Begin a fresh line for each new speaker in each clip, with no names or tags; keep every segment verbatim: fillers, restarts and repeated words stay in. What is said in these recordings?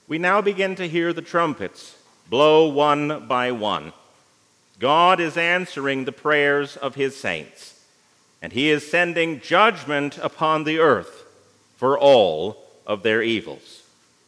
we now begin to hear the trumpets blow one by one. God is answering the prayers of his saints, and he is sending judgment upon the earth for all of their evils.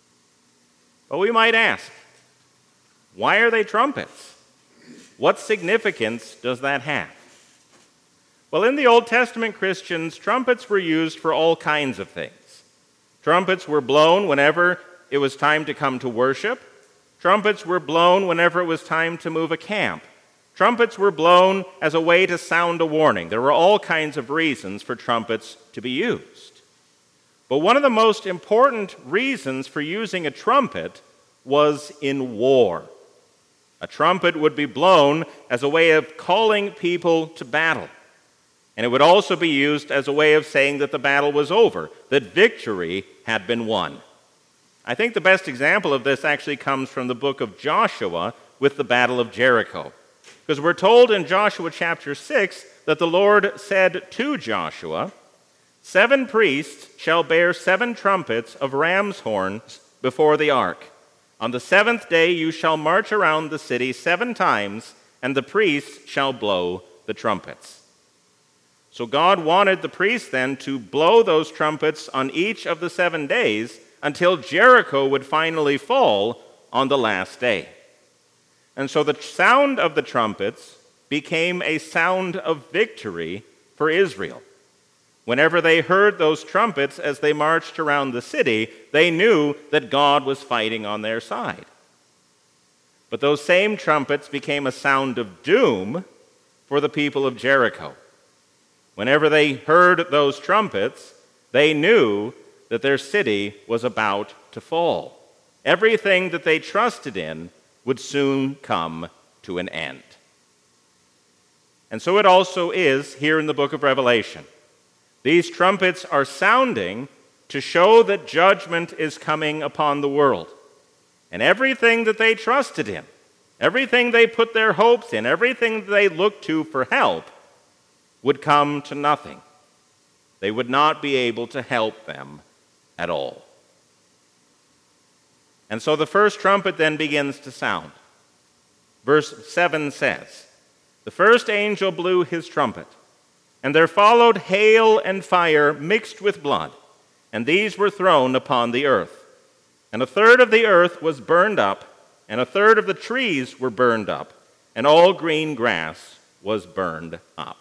But we might ask, why are they trumpets? What significance does that have? Well, in the Old Testament Christians, trumpets were used for all kinds of things. Trumpets were blown whenever it was time to come to worship. Trumpets were blown whenever it was time to move a camp. Trumpets were blown as a way to sound a warning. There were all kinds of reasons for trumpets to be used. But one of the most important reasons for using a trumpet was in war. A trumpet would be blown as a way of calling people to battle. And it would also be used as a way of saying that the battle was over, that victory had been won. I think the best example of this actually comes from the book of Joshua with the Battle of Jericho. Because we're told in Joshua chapter six that the Lord said to Joshua, "Seven priests shall bear seven trumpets of ram's horns before the ark. On the seventh day you shall march around the city seven times, and the priests shall blow the trumpets." So God wanted the priests then to blow those trumpets on each of the seven days until Jericho would finally fall on the last day. And so the sound of the trumpets became a sound of victory for Israel. Whenever they heard those trumpets as they marched around the city, they knew that God was fighting on their side. But those same trumpets became a sound of doom for the people of Jericho. Whenever they heard those trumpets, they knew that their city was about to fall. Everything that they trusted in would soon come to an end. And so it also is here in the book of Revelation. These trumpets are sounding to show that judgment is coming upon the world. And everything that they trusted in, everything they put their hopes in, everything they looked to for help, would come to nothing. They would not be able to help them at all. And so the first trumpet then begins to sound. Verse seven says, "The first angel blew his trumpet, and there followed hail and fire mixed with blood, and these were thrown upon the earth. And a third of the earth was burned up, and a third of the trees were burned up, and all green grass was burned up."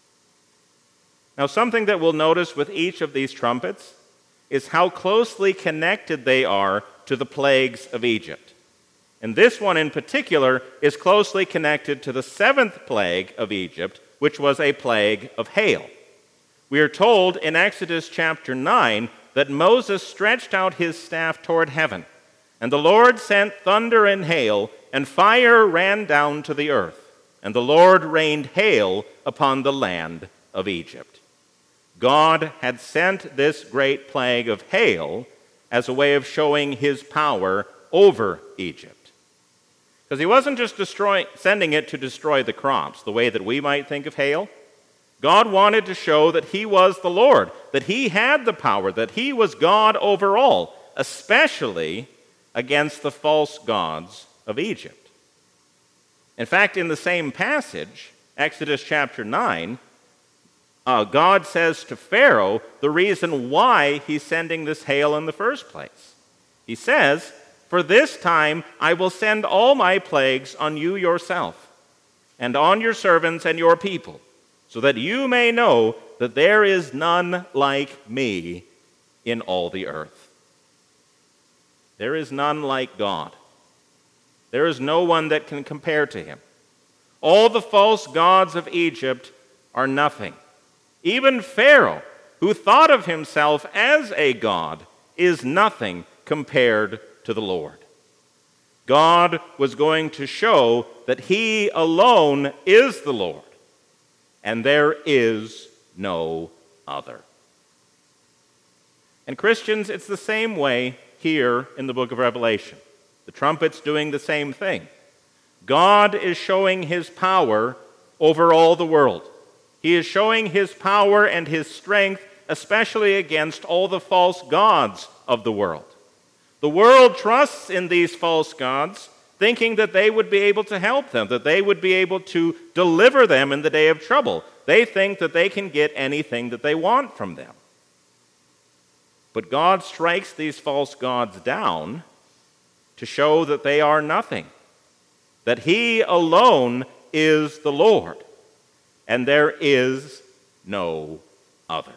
Now, something that we'll notice with each of these trumpets is how closely connected they are to the plagues of Egypt. And this one in particular is closely connected to the seventh plague of Egypt, which was a plague of hail. We are told in Exodus chapter nine that Moses stretched out his staff toward heaven, and the Lord sent thunder and hail, and fire ran down to the earth, and the Lord rained hail upon the land of Egypt. God had sent this great plague of hail as a way of showing his power over Egypt. Because he wasn't just destroying, sending it to destroy the crops, the way that we might think of hail. God wanted to show that he was the Lord, that he had the power, that he was God over all, especially against the false gods of Egypt. In fact, in the same passage, Exodus chapter nine, Uh, God says to Pharaoh the reason why he's sending this hail in the first place. He says, "For this time I will send all my plagues on you yourself, and on your servants and your people, so that you may know that there is none like me in all the earth." There is none like God. There is no one that can compare to him. All the false gods of Egypt are nothing. Even Pharaoh, who thought of himself as a god, is nothing compared to the Lord. God was going to show that he alone is the Lord, and there is no other. And Christians, it's the same way here in the book of Revelation. The trumpet's doing the same thing. God is showing his power over all the world. He is showing his power and his strength, especially against all the false gods of the world. The world trusts in these false gods, thinking that they would be able to help them, that they would be able to deliver them in the day of trouble. They think that they can get anything that they want from them. But God strikes these false gods down to show that they are nothing, that He alone is the Lord, and there is no other.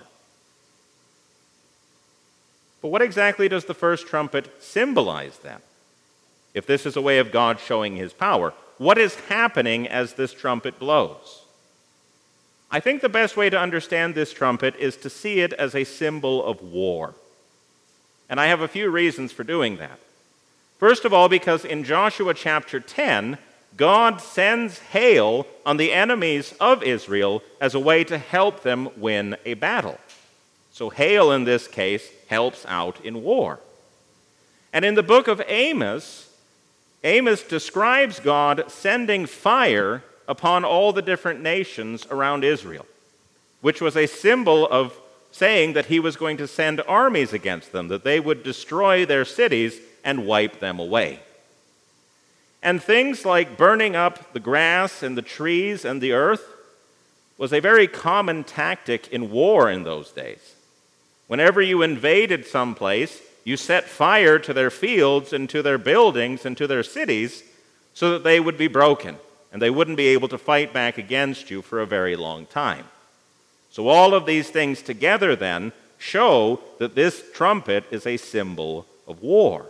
But what exactly does the first trumpet symbolize then? If this is a way of God showing His power, what is happening as this trumpet blows? I think the best way to understand this trumpet is to see it as a symbol of war. And I have a few reasons for doing that. First of all, because in Joshua chapter ten, God sends hail on the enemies of Israel as a way to help them win a battle. So hail in this case helps out in war. And in the book of Amos, Amos describes God sending fire upon all the different nations around Israel, which was a symbol of saying that He was going to send armies against them, that they would destroy their cities and wipe them away. And things like burning up the grass and the trees and the earth was a very common tactic in war in those days. Whenever you invaded some place, you set fire to their fields and to their buildings and to their cities so that they would be broken and they wouldn't be able to fight back against you for a very long time. So all of these things together then show that this trumpet is a symbol of war.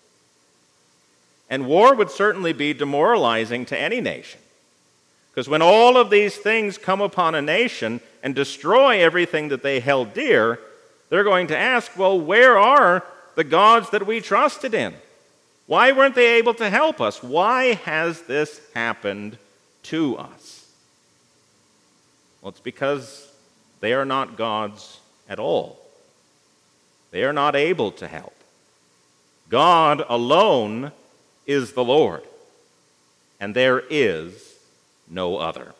And war would certainly be demoralizing to any nation. Because when all of these things come upon a nation and destroy everything that they held dear, they're going to ask, well, where are the gods that we trusted in? Why weren't they able to help us? Why has this happened to us? Well, it's because they are not gods at all. They are not able to help. God alone is the Lord, and there is no other.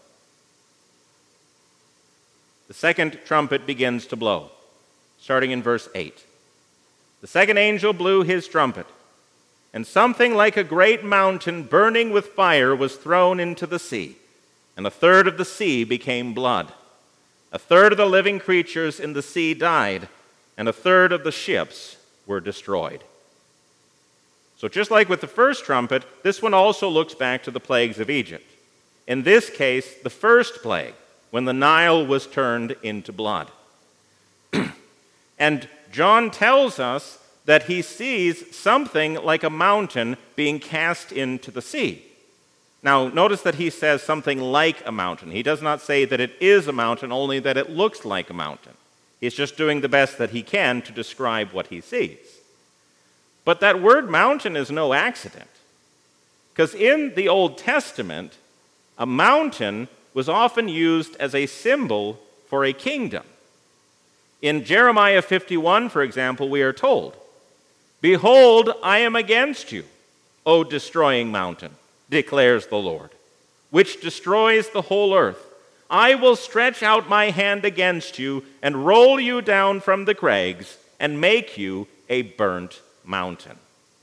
The second trumpet begins to blow, starting in verse eight. The second angel blew his trumpet, and something like a great mountain burning with fire was thrown into the sea, and a third of the sea became blood. A third of the living creatures in the sea died, and a third of the ships were destroyed. So just like with the first trumpet, this one also looks back to the plagues of Egypt. In this case, the first plague, when the Nile was turned into blood. And John tells us that he sees something like a mountain being cast into the sea. Now, notice that he says something like a mountain. He does not say that it is a mountain, only that it looks like a mountain. He's just doing the best that he can to describe what he sees. But that word mountain is no accident, because in the Old Testament, a mountain was often used as a symbol for a kingdom. In Jeremiah fifty-one, for example, we are told, "Behold, I am against you, O destroying mountain, declares the Lord, which destroys the whole earth. I will stretch out my hand against you and roll you down from the crags and make you a burnt mountain."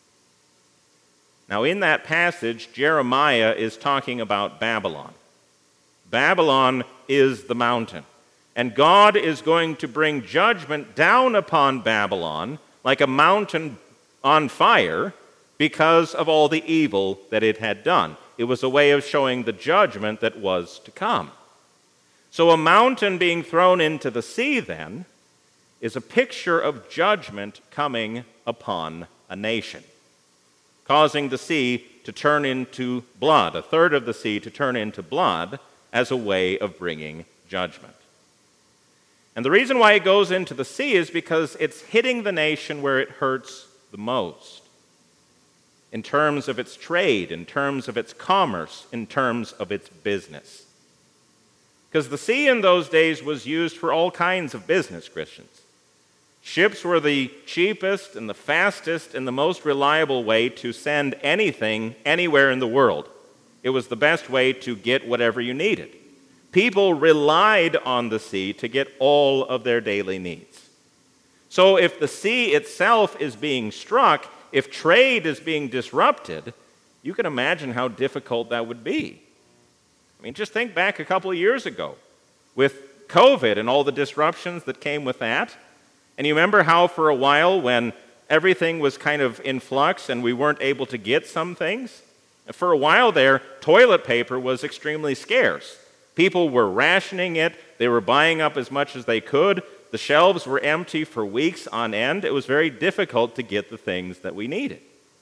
Now, in that passage, Jeremiah is talking about Babylon. Babylon is the mountain, and God is going to bring judgment down upon Babylon like a mountain on fire because of all the evil that it had done. It was a way of showing the judgment that was to come. So a mountain being thrown into the sea, then, is a picture of judgment coming upon a nation, causing the sea to turn into blood, a third of the sea to turn into blood as a way of bringing judgment. And the reason why it goes into the sea is because it's hitting the nation where it hurts the most, in terms of its trade, in terms of its commerce, in terms of its business. Because the sea in those days was used for all kinds of business, Christians. Ships were the cheapest and the fastest and the most reliable way to send anything anywhere in the world. It was the best way to get whatever you needed. People relied on the sea to get all of their daily needs. So if the sea itself is being struck, if trade is being disrupted, you can imagine how difficult that would be. I mean, just think back a couple of years ago with COVID and all the disruptions that came with that. And you remember how for a while when everything was kind of in flux and we weren't able to get some things? For a while there, toilet paper was extremely scarce. People were rationing it. They were buying up as much as they could. The shelves were empty for weeks on end. It was very difficult to get the things that we needed.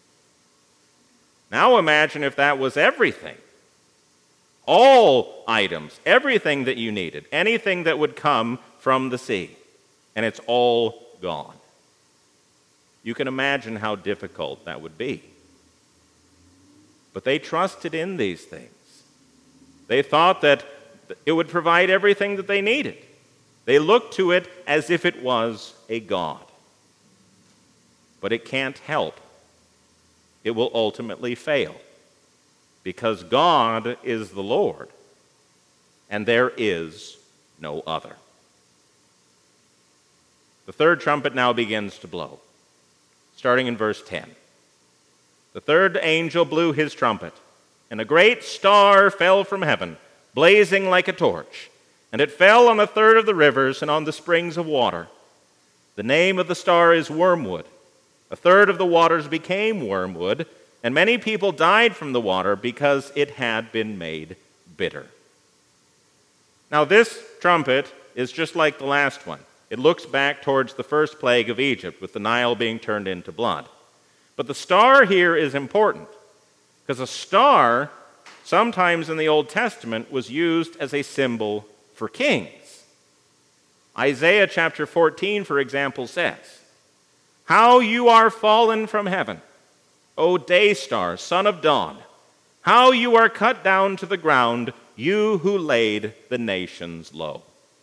Now imagine if that was everything. All items, everything that you needed, anything that would come from the sea, and it's all gone. You can imagine how difficult that would be. But they trusted in these things. They thought that it would provide everything that they needed. They looked to it as if it was a god. But it can't help. It will ultimately fail. Because God is the Lord, and there is no other. The third trumpet now begins to blow, starting in verse ten. The third angel blew his trumpet, and a great star fell from heaven, blazing like a torch, and it fell on a third of the rivers and on the springs of water. The name of the star is Wormwood. A third of the waters became wormwood, and many people died from the water because it had been made bitter. Now this trumpet is just like the last one. It looks back towards the first plague of Egypt, with the Nile being turned into blood. But the star here is important, because a star, sometimes in the Old Testament, was used as a symbol for kings. Isaiah chapter fourteen, for example, says, "How you are fallen from heaven, O day star, son of dawn! How you are cut down to the ground, you who laid the nations low."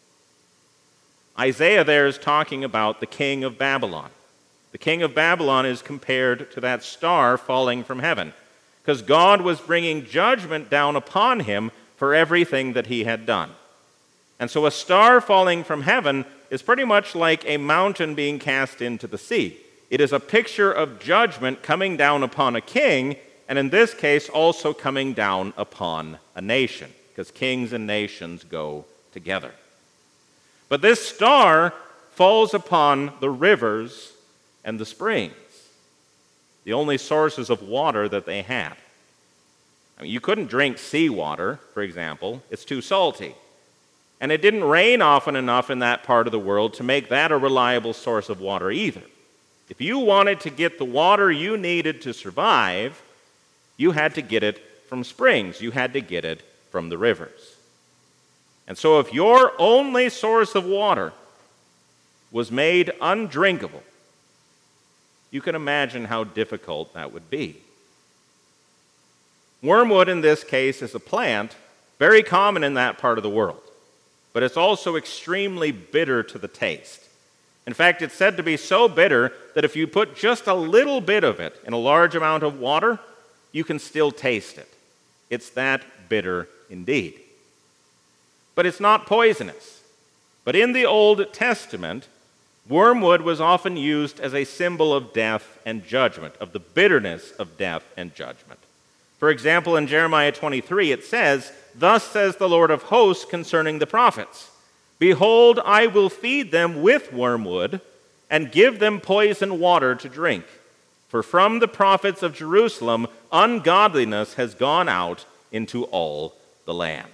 Isaiah there is talking about the king of Babylon. The king of Babylon is compared to that star falling from heaven, because God was bringing judgment down upon him for everything that he had done. And so a star falling from heaven is pretty much like a mountain being cast into the sea. It is a picture of judgment coming down upon a king, and in this case also coming down upon a nation, because kings and nations go together. But this star falls upon the rivers and the springs, the only sources of water that they had. I mean, you couldn't drink seawater, for example. It's too salty. And it didn't rain often enough in that part of the world to make that a reliable source of water either. If you wanted to get the water you needed to survive, you had to get it from springs. You had to get it from the rivers. And so if your only source of water was made undrinkable, you can imagine how difficult that would be. Wormwood, in this case, is a plant very common in that part of the world, but it's also extremely bitter to the taste. In fact, it's said to be so bitter that if you put just a little bit of it in a large amount of water, you can still taste it. It's that bitter indeed. But it's not poisonous. But in the Old Testament, wormwood was often used as a symbol of death and judgment, of the bitterness of death and judgment. For example, in Jeremiah twenty-three, it says, "Thus says the Lord of hosts concerning the prophets, Behold, I will feed them with wormwood and give them poison water to drink. For from the prophets of Jerusalem, ungodliness has gone out into all the land."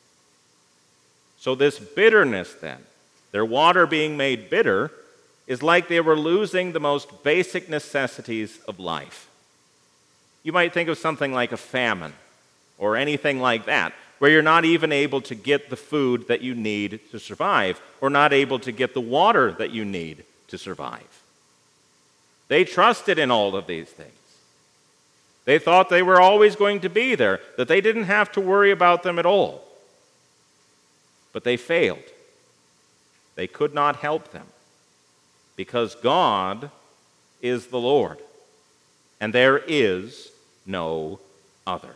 So this bitterness then, their water being made bitter, is like they were losing the most basic necessities of life. You might think of something like a famine or anything like that, where you're not even able to get the food that you need to survive, or not able to get the water that you need to survive. They trusted in all of these things. They thought they were always going to be there, that they didn't have to worry about them at all. But they failed. They could not help them, because God is the Lord, and there is no other.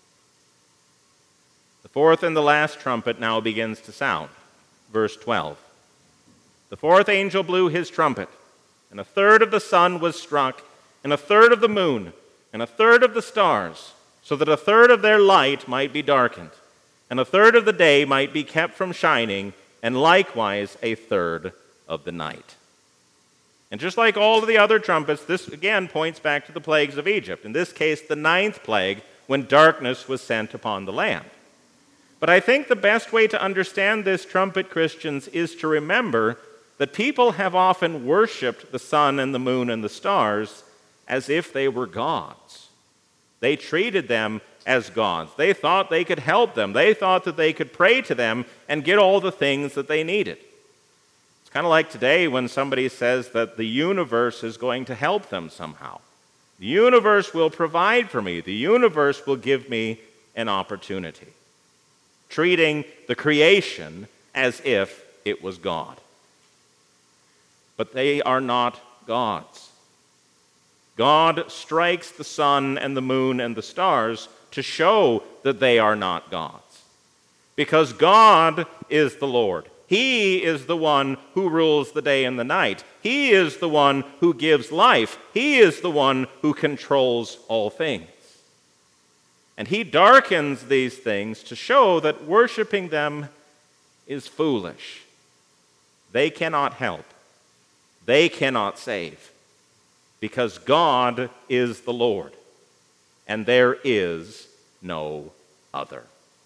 The fourth and the last trumpet now begins to sound. Verse twelve. The fourth angel blew his trumpet, and a third of the sun was struck, and a third of the moon, and a third of the stars, so that a third of their light might be darkened, and a third of the day might be kept from shining, and likewise a third of the night. And just like all of the other trumpets, this again points back to the plagues of Egypt. In this case, the ninth plague, when darkness was sent upon the land. But I think the best way to understand this trumpet, Christians, is to remember that people have often worshipped the sun and the moon and the stars as if they were gods. They treated them as gods. They thought they could help them. They thought that they could pray to them and get all the things that they needed. It's kind of like today when somebody says that the universe is going to help them somehow. The universe will provide for me. The universe will give me an opportunity. Treating the creation as if it was God. But they are not gods. God strikes the sun and the moon and the stars to show that they are not gods. Because God is the Lord. He is the one who rules the day and the night. He is the one who gives life. He is the one who controls all things. And he darkens these things to show that worshiping them is foolish. They cannot help. They cannot save. Because God is the Lord, and there is no other.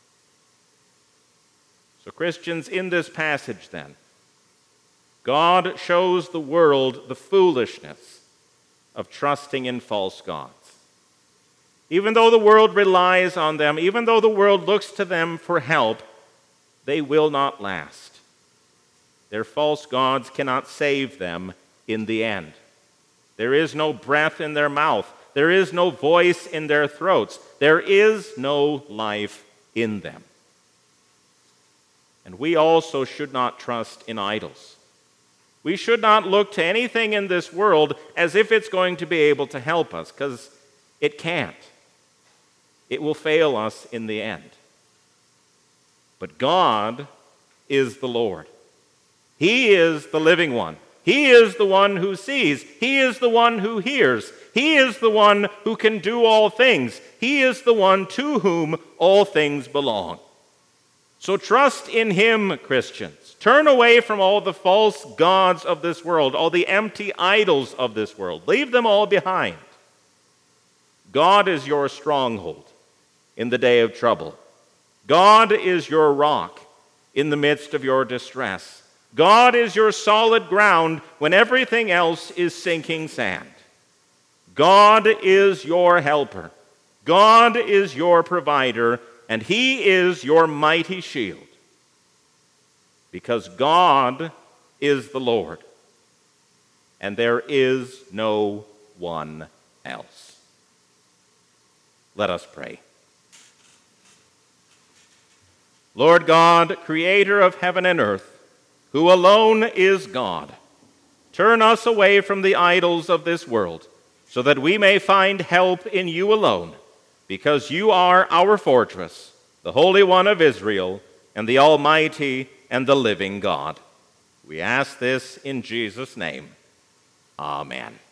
So Christians, in this passage then, God shows the world the foolishness of trusting in false gods. Even though the world relies on them, even though the world looks to them for help, they will not last. Their false gods cannot save them in the end. There is no breath in their mouth. There is no voice in their throats. There is no life in them. And we also should not trust in idols. We should not look to anything in this world as if it's going to be able to help us, because it can't. It will fail us in the end. But God is the Lord. He is the living one. He is the one who sees. He is the one who hears. He is the one who can do all things. He is the one to whom all things belong. So trust in him, Christians. Turn away from all the false gods of this world, all the empty idols of this world. Leave them all behind. God is your stronghold in the day of trouble. God is your rock in the midst of your distress. God is your solid ground when everything else is sinking sand. God is your helper. God is your provider, and he is your mighty shield. Because God is the Lord, and there is no one else. Let us pray. Lord God, creator of heaven and earth, who alone is God, turn us away from the idols of this world, so that we may find help in you alone, because you are our fortress, the Holy One of Israel, and the Almighty and the living God. We ask this in Jesus' name. Amen.